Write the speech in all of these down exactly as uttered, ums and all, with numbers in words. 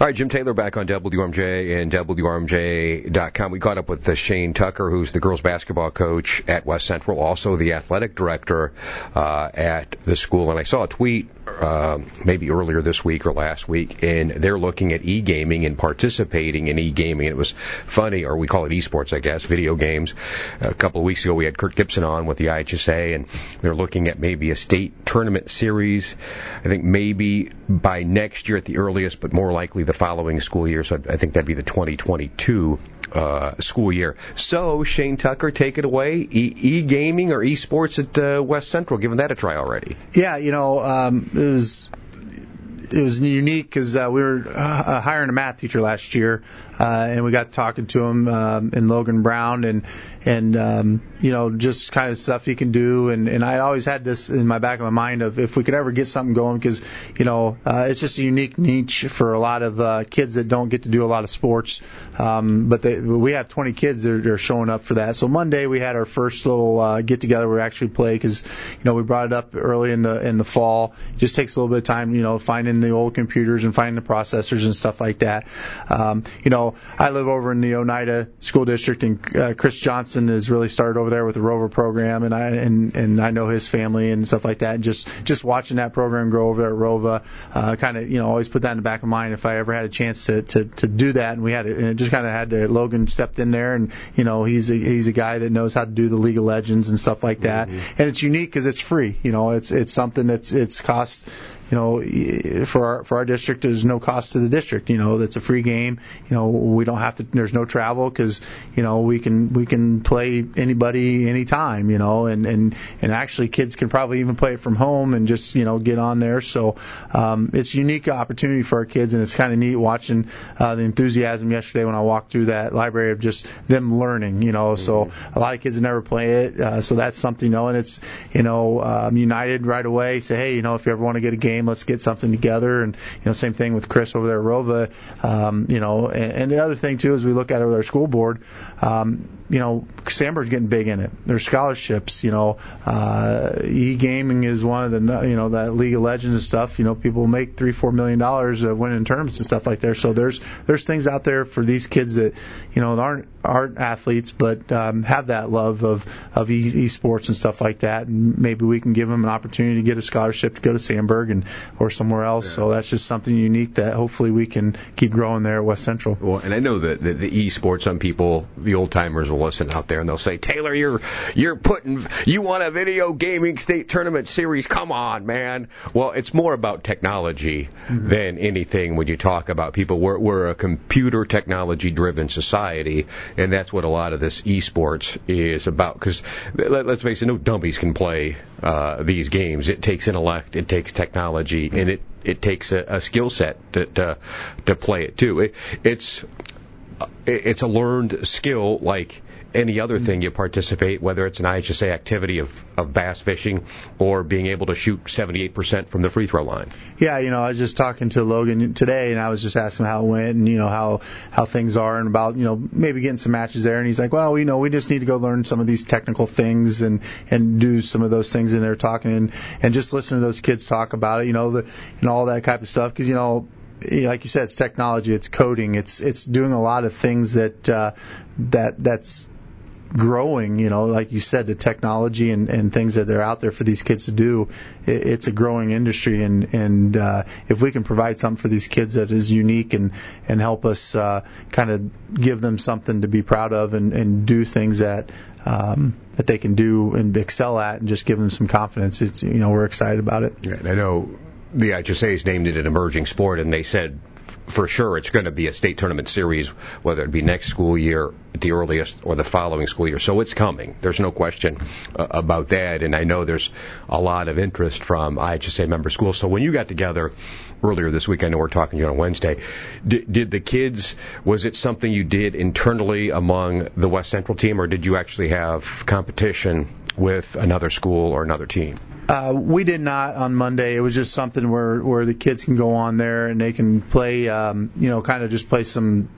All right, Jim Taylor back on W R M J and W R M J dot com. We caught up with uh, Shane Tucker, who's the girls basketball coach at West Central, also the athletic director uh, at the school. And I saw a tweet uh, maybe earlier this week or last week, and they're looking at e-gaming and participating in e-gaming. And it was funny, or we call it esports, I guess, video games. A couple of weeks ago, we had Kurt Gibson on with the I H S A, and they're looking at maybe a state tournament series. I think maybe by next year at the earliest, but more likely the following school year. So I think that'd be the twenty twenty-two uh, school year. So, Shane Tucker, take it away. E- e-gaming or esports at uh, West Central, giving that a try already. Yeah, you know, um, it was it was unique because uh, we were uh, hiring a math teacher last year, uh, and we got talking to him um, in Logan Brown, and and um, you know, just kind of stuff he can do. And, and I always had this in my back of my mind of if we could ever get something going, because, you know, uh, it's just a unique niche for a lot of uh, kids that don't get to do a lot of sports. Um, but they, we have twenty kids that are showing up for that. So Monday we had our first little uh, get together where we actually play, because, you know, we brought it up early in the in the fall. It just takes a little bit of time, you know, finding the old computers and finding the processors and stuff like that. Um, you know, I live over in the Oneida School District, and uh, Chris Johnson has really started over there with the Rover program, and I and, and I know his family and stuff like that. And just just watching that program grow over there at Rova, uh, kind of, you know, always put that in the back of mind if I ever had a chance to to, to do that. And we had it, and it just kind of had to. Logan stepped in there, and, you know, he's a, he's a guy that knows how to do the League of Legends and stuff like that. Mm-hmm. And it's unique because it's free. You know, it's it's something that's it's cost. You know, for our for our district, there's no cost to the district. You know, it's a free game. You know, we don't have to. There's no travel because, you know, we can we can play anybody anytime. You know, and and and actually, kids can probably even play it from home and just, you know, get on there. So um, it's a unique opportunity for our kids, and it's kind of neat watching uh, the enthusiasm yesterday when I walked through that library of just them learning. You know, mm-hmm. So a lot of kids have never played it, uh, so that's something. You know, and it's, you know, um, United right away say, hey, you know, if you ever want to get a game, let's get something together. And, you know, same thing with Chris over there at Rova. Um, you know, and, and the other thing too is we look at it with our school board. Um, you know, Sandburg's getting big in it. There's scholarships. You know, uh, e-gaming is one of the, you know, that League of Legends and stuff. You know, people make three, four million dollars uh, winning tournaments and stuff like that. So there's there's things out there for these kids that, you know, aren't aren't athletes, but um, have that love of of e- esports and stuff like that. And maybe we can give them an opportunity to get a scholarship to go to Sandburg and or somewhere else. Yeah. So that's just something unique that hopefully we can keep growing there at West Central. Well, and I know that the, the esports, some people, the old timers, will listen out there and they'll say, Taylor, you're you're putting, you want a video gaming state tournament series? Come on, man. Well, it's more about technology mm-hmm. than anything when you talk about people. We're, we're a computer technology driven society, and that's what a lot of this esports is about. Because let, let's face it, no dummies can play uh, these games. It takes intellect, it takes technology, and it, it takes a, a skill set to, to to play it too. It, it's it's a learned skill like any other thing you participate, whether it's an I H S A activity of, of bass fishing or being able to shoot seventy-eight percent from the free throw line. Yeah, you know, I was just talking to Logan today, and I was just asking him how it went and, you know, how, how things are and about, you know, maybe getting some matches there. And he's like, well, you know, we just need to go learn some of these technical things and, and do some of those things. And they're talking and, and just listen to those kids talk about it, you know, the, and all that type of stuff. Because, you know, like you said, it's technology, it's coding, it's it's doing a lot of things that uh, that that's growing. You know, like you said, the technology and, and things that are out there for these kids to do. It, it's a growing industry, and and uh, if we can provide something for these kids that is unique and and help us uh, kind of give them something to be proud of and, and do things that. Um, that they can do and excel at, and just give them some confidence. It's, you know, we're excited about it. Yeah, I know the I H S A has named it an emerging sport, and they said for sure it's going to be a state tournament series, whether it be next school year at the earliest or the following school year. So it's coming. There's no question uh, about that. And I know there's a lot of interest from I H S A member schools. So when you got together earlier this week, I know we're talking to you on Wednesday, did, did the kids, was it something you did internally among the West Central team, or did you actually have competition with another school or another team? Uh, we did not on Monday. It was just something where, where the kids can go on there and they can play, um, you know, kind of just play some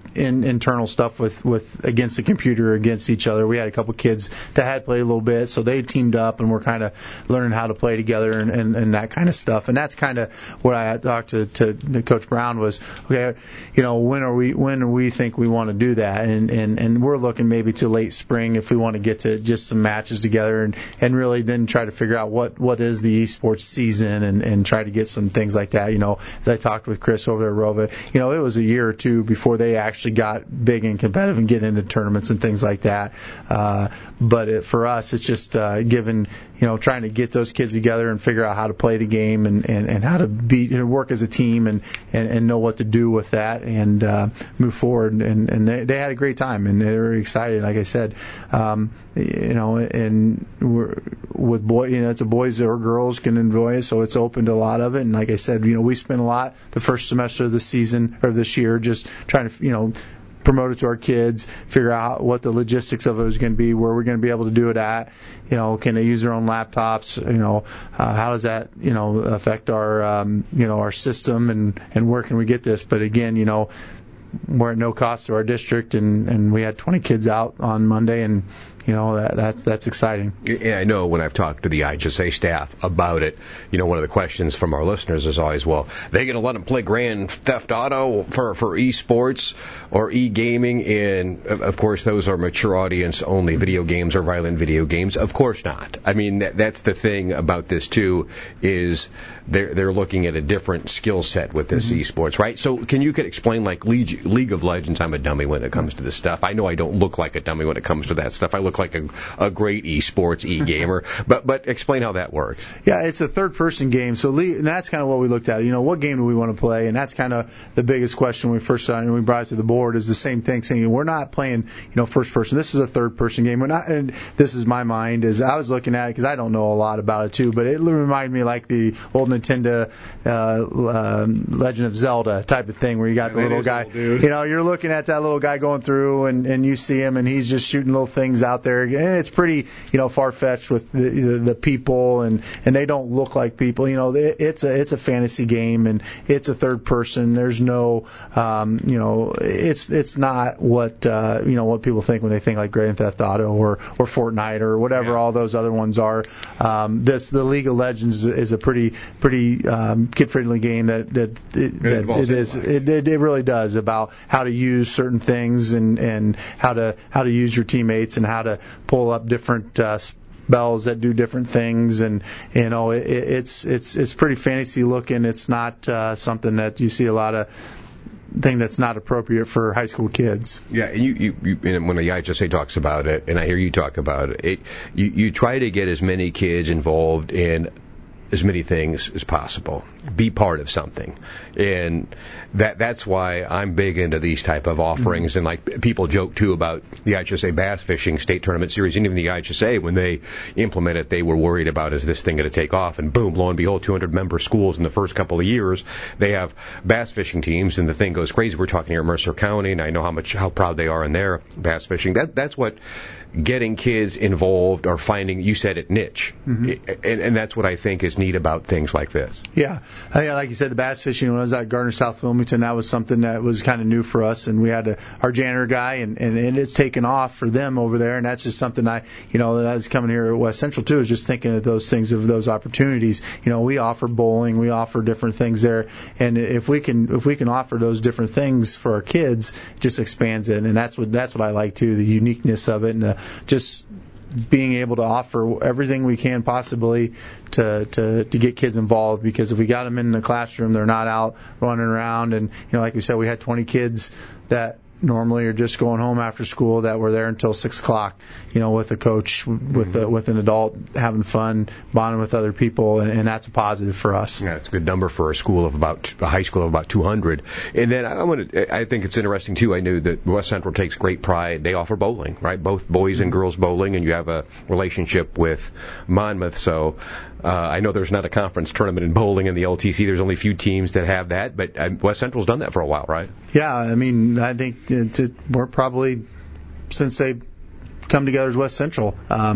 in, internal stuff with, with against the computer, against each other. We had a couple kids that had played a little bit, so they teamed up and we're kind of learning how to play together and, and, and that kind of stuff. And that's kind of what I had talked to, to, to Coach Brown was, okay, you know, when are we when do we think we want to do that? And, and, and we're looking maybe to late spring if we want to get to just some matches together and, and really then try to figure out what, what is the esports season and, and try to get some things like that. You know, as I talked with Chris over there at Rova, you know, it was a year or two before they actually got big and competitive and get into tournaments and things like that. Uh, but it, for us, it's just uh, given, you know, trying to get those kids together and figure out how to play the game and, and, and how to be, you know, work as a team and, and, and know what to do with that and uh, move forward. And, and they, they had a great time and they were excited. Like I said, um, you know, and we're, with boy, you know, it's a boys or girls can enjoy it, so it's open to a lot of it. And like I said, you know, we spent a lot the first semester of the season or this year just trying to, you know, promote it to our kids, figure out what the logistics of it was going to be, where we're going to be able to do it at. You know, can they use their own laptops? You know, uh, how does that, you know, affect our, um, you know, our system and, and where can we get this? But again, you know, we're at no cost to our district, and, and we had twenty kids out on Monday, and you know that, that's that's exciting. And I know when I've talked to the I H S A staff about it, you know, one of the questions from our listeners is always, well, they going to let them play Grand Theft Auto for for esports or e-gaming? And of course, those are mature audience only video games or violent video games. Of course not. I mean, that, that's the thing about this too, is they're they're looking at a different skill set with this mm-hmm. esports, right? So can you could explain like League, League of Legends? I'm a dummy when it comes to this stuff. I know I don't look like a dummy when it comes to that stuff. I look like a, a great esports e-gamer, but but explain how that works. Yeah, it's a third-person game, so League, and that's kind of what we looked at. You know, what game do we want to play? And that's kind of the biggest question when we first started and we brought it to the board is the same thing, saying we're not playing, you know, first-person. This is a third-person game. We're not, and this is my mind as I was looking at it because I don't know a lot about it too, but it reminded me like the old Nintendo uh, uh, Legend of Zelda type of thing where you got yeah, the little guy. Old, dude. You know, you're looking at that little guy going through, and, and you see him, and he's just shooting little things out there. And it's pretty, you know, far-fetched with the, the, the people, and, and they don't look like people. You know, it, it's a it's a fantasy game, and it's a third person. There's no, um, you know, it's it's not what uh, you know what people think when they think like Grand Theft Auto or or Fortnite or whatever yeah. all those other ones are. Um, this the League of Legends is a pretty pretty um, kid-friendly game that that it, that it is it, it it really does about how to use certain things and and how to how to use your teammates and how to pull up different uh, spells that do different things, and you know it, it's it's it's pretty fantasy looking. It's not uh, something that you see a lot of thing that's not appropriate for high school kids. Yeah, and you, you, you and when the I H S A talks about it, and I hear you talk about it, it you, you try to get as many kids involved in as many things as possible. Be part of something. And that that's why I'm big into these type of offerings. Mm-hmm. And like people joke too about the I H S A Bass Fishing State Tournament Series, and even the I H S A, when they implement it, they were worried about, is this thing going to take off? And boom, lo and behold, two hundred member schools in the first couple of years, they have bass fishing teams, and the thing goes crazy. We're talking here in Mercer County, and I know how much, how proud they are in their bass fishing. That That's what getting kids involved or finding, you said it, niche. Mm-hmm. And, and that's what I think is neat about things like this. Yeah. I think, like you said, the bass fishing, when I was at Gardner South Wilmington, that was something that was kind of new for us. And we had a, our janitor guy, and, and, and it's taken off for them over there. And that's just something I, you know, that I was coming here at West Central too, is just thinking of those things, of those opportunities. You know, we offer bowling, we offer different things there. And if we can, if we can offer those different things for our kids, it just expands it. And that's what, that's what I like too, the uniqueness of it, and the, just being able to offer everything we can possibly to, to, to get kids involved, because if we got them in the classroom, they're not out running around. And, you know, like we said, we had twenty kids that normally are just going home after school that were there until six o'clock, you know, with a coach, with a, with an adult, having fun, bonding with other people, and, and that's a positive for us. Yeah, it's a good number for a school of about, a high school of about two hundred. And then I want to, I think it's interesting too. I knew that West Central takes great pride. They offer bowling, right? Both boys and girls bowling, and you have a relationship with Monmouth. So uh, I know there's not a conference tournament in bowling in the L T C. There's only a few teams that have that, but uh, West Central's done that for a while, right? Yeah, I mean, I think it, it, we're probably, since they come together as West Central, um,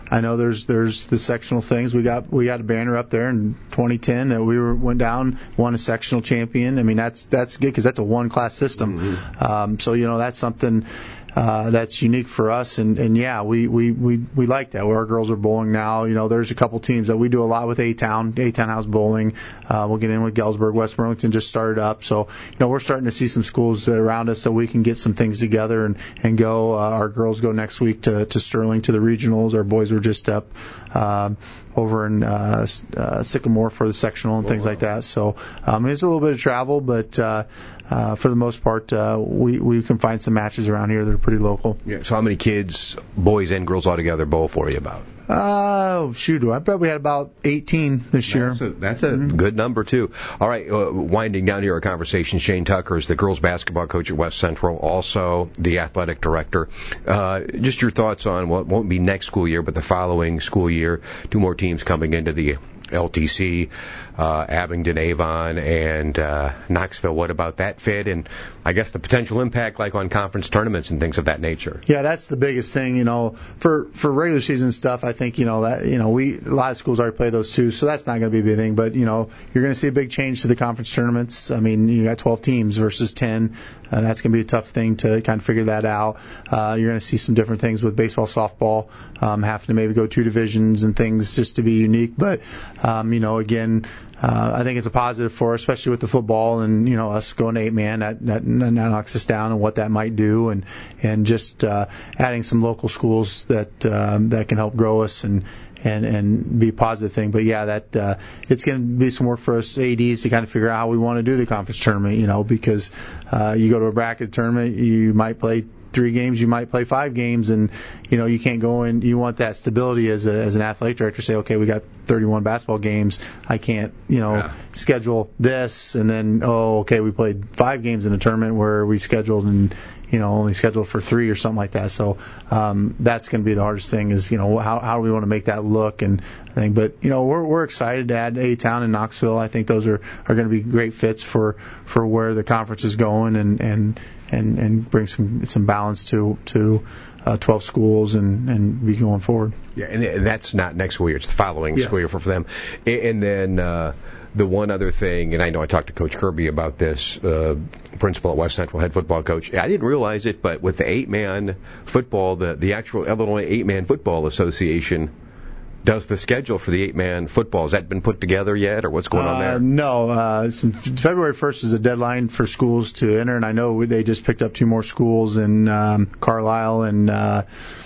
I know there's there's the sectional things. We got we got a banner up there in twenty ten that we were went down, won a sectional champion. I mean, that's that's good because that's a one class system. Mm-hmm. Um, so you know that's something. Uh, that's unique for us, and, and yeah, we, we, we, we like that. Where our girls are bowling now, you know, there's a couple teams that we do a lot with A-Town, A-Town House Bowling. Uh, we'll get in with Galesburg. West Burlington just started up, so, you know, we're starting to see some schools around us so we can get some things together and, and go. Uh, our girls go next week to, to Sterling to the regionals. Our boys were just up, um, over in uh, uh, Sycamore for the sectional and things oh, wow. like that. So um, it's a little bit of travel, but uh, uh, for the most part, uh, we we can find some matches around here that are pretty local. Yeah. So how many kids, boys and girls altogether, bowl for you about? Oh, shoot. I bet we had about eighteen this year. That's a, that's a mm-hmm. good number, too. All right, uh, winding down here our conversation, Shane Tucker is the girls basketball coach at West Central, also the athletic director. Uh, just your thoughts on what won't be next school year, but the following school year. Two more teams coming into the L T C, uh, Abingdon, Avon, and uh, Knoxville. What about that fit? And I guess the potential impact, like on conference tournaments and things of that nature. Yeah, that's the biggest thing. You know, for for regular season stuff, I think you know that you know we a lot of schools already play those too, so that's not going to be a big thing. But you know, you're going to see a big change to the conference tournaments. I mean, you got twelve teams versus ten. Uh, that's going to be a tough thing to kind of figure that out. Uh, you're going to see some different things with baseball, softball, um, having to maybe go two divisions and things just to be unique. But um, you know, again. Uh, I think it's a positive for us, especially with the football and, you know, us going to eight man, that, that, that knocks us down and what that might do, and, and just, uh, adding some local schools that, um, that can help grow us and, and, and be a positive thing. But yeah, that, uh, it's going to be some work for us A Ds to kind of figure out how we want to do the conference tournament, you know, because, uh, you go to a bracket tournament, you might play three games, you might play five games, and you know you can't go in. You want that stability as a, as an athletic director. Say, okay, we got thirty-one basketball games. I can't, you know, yeah. schedule this, and then oh, okay, we played five games in a tournament where we scheduled and you know only scheduled for three or something like that. So um, that's going to be the hardest thing. Is you know how how do we want to make that look and thing. But you know we're we're excited to add A-Town and Knoxville. I think those are are going to be great fits for for where the conference is going and and. And, and bring some some balance to to uh, twelve schools and, and be going forward. Yeah, and that's not next school year; it's the following yes. school year for, for them. And then uh, the one other thing, and I know I talked to Coach Kirby about this, uh, principal at West Central, head football coach. I didn't realize it, but with the eight-man football, the the actual Illinois Eight-Man Football Association does the schedule for the eight-man football. Has that been put together yet, or what's going uh, on there? No. Uh, since February first is the deadline for schools to enter, and I know they just picked up two more schools in um, Carlisle and uh,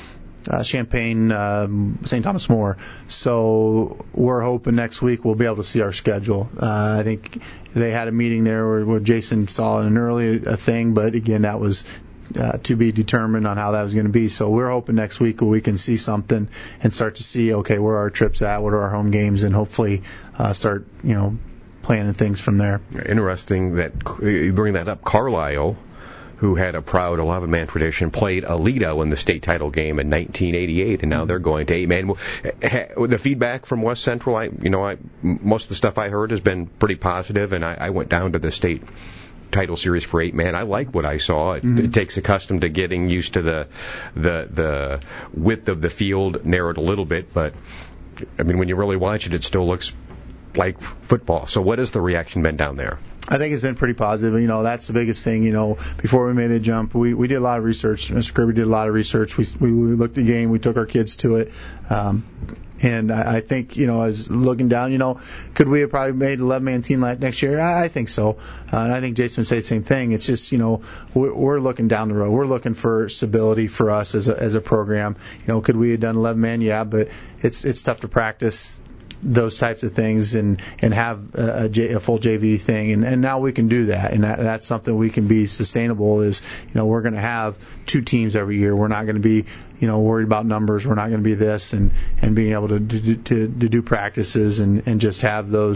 uh, Champaign, um, Saint Thomas More. So we're hoping next week we'll be able to see our schedule. Uh, I think they had a meeting there where, where Jason saw an early a thing, but again, that was Uh, to be determined on how that was going to be. So we're hoping next week we can see something and start to see, okay, where are our trips at, what are our home games, and hopefully uh, start, you know, planning things from there. Interesting that you bring that up. Carlisle, who had a proud eleven-man tradition, played Aledo in the state title game in nineteen eighty-eight, and now they're going to eight-man. The feedback from West Central, I, you know, I, most of the stuff I heard has been pretty positive, and I, I went down to the state title series for eight man. I like what I saw. It, mm-hmm. it takes a custom to getting used to the the the width of the field, narrowed a little bit, but I mean when you really watch it, it still looks like football. So what has the reaction been down there? I think it's been pretty positive. You know, that's the biggest thing. You know, before we made the jump, we, we did a lot of research. Mister Kirby did a lot of research. We we, we looked at the game. We took our kids to it. Um, And I, I think, you know, as looking down, you know, could we have probably made an eleven-man team like next year? I, I think so. Uh, and I think Jason would say the same thing. It's just, you know, we're, we're looking down the road. We're llooking for stability for us as a, as a program. You know, could we have done eleven-man? Yeah, but it's it's tough to practice those types of things and and have a, a, J, a full J V thing, and, and now we can do that, and that, that's something we can be sustainable. Is you know we're going to have two teams every year. We're not going to be you know worried about numbers. We're not going to be this, and, and being able to to, to to do practices and, and just have those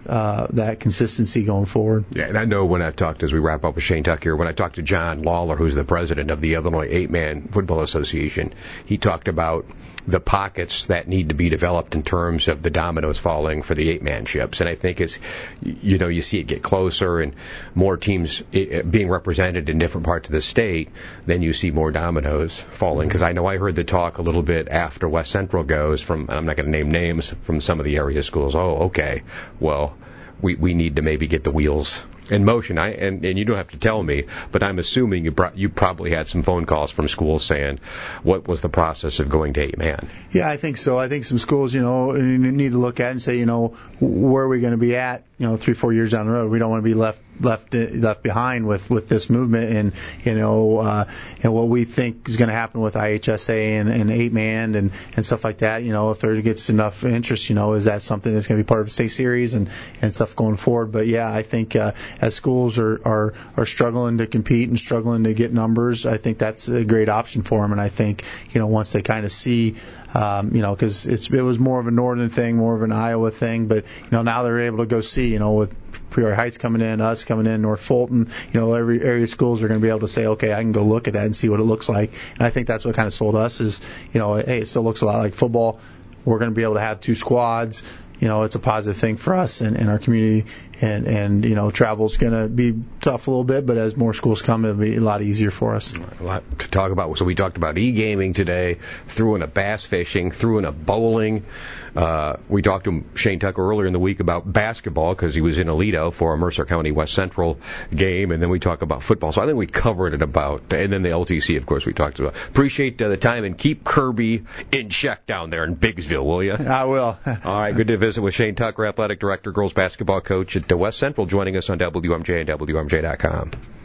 uh, that consistency going forward. Yeah, and I know when I talked, as we wrap up with Shane Tuck here, when I talked to John Lawler, who's the president of the Illinois Eight-Man Football Association, he talked about the pockets that need to be developed in terms of the dominoes falling for the eight-man ships. And I think it's, you know, you see it get closer and more teams being represented in different parts of the state, then you see more dominoes falling. Because I know I heard the talk a little bit after West Central goes from, I'm not going to name names, from some of the area schools. Oh, okay, well, we, we need to maybe get the wheels in motion. I and, and you don't have to tell me, but I'm assuming you brought, you probably had some phone calls from schools saying, what was the process of going to eight man? Yeah, I think so. I think some schools, you know, need to look at it and say, you know, where are we going to be at, you know, three, four years down the road? We don't want to be left left left behind with, with this movement, and you know, uh, and what we think is going to happen with I H S A and, and eight man and, and stuff like that. You know, if there gets enough interest, you know, is that something that's going to be part of the state series and, and stuff going forward? But yeah, I think uh, as schools are, are are struggling to compete and struggling to get numbers, I think that's a great option for them. And I think, you know, once they kind of see, um, you know, because it's it was more of a northern thing, more of an Iowa thing, but you know, now they're able to go see, you know, with Peoria Heights coming in, us coming in, North Fulton, you know, every area schools are going to be able to say, okay, I can go look at that and see what it looks like. And I think that's what kind of sold us is, you know, hey, it still looks a lot like football. We're going to be able to have two squads. You know, it's a positive thing for us and, and our community. And, and, you know, travel's going to be tough a little bit, but as more schools come, it'll be a lot easier for us. A lot to talk about. So we talked about e-gaming today, threw in a bass fishing, threw in a bowling. Uh, we talked to Shane Tucker earlier in the week about basketball because he was in Aledo for a Mercer County West Central game, and then we talk about football. So I think we covered it about, and then the L T C, of course, we talked about. Appreciate uh, the time, and keep Kirby in check down there in Biggsville, will you? I will. All right, good to visit with Shane Tucker, athletic director, girls basketball coach at West Central, joining us on W M J and W M J dot com.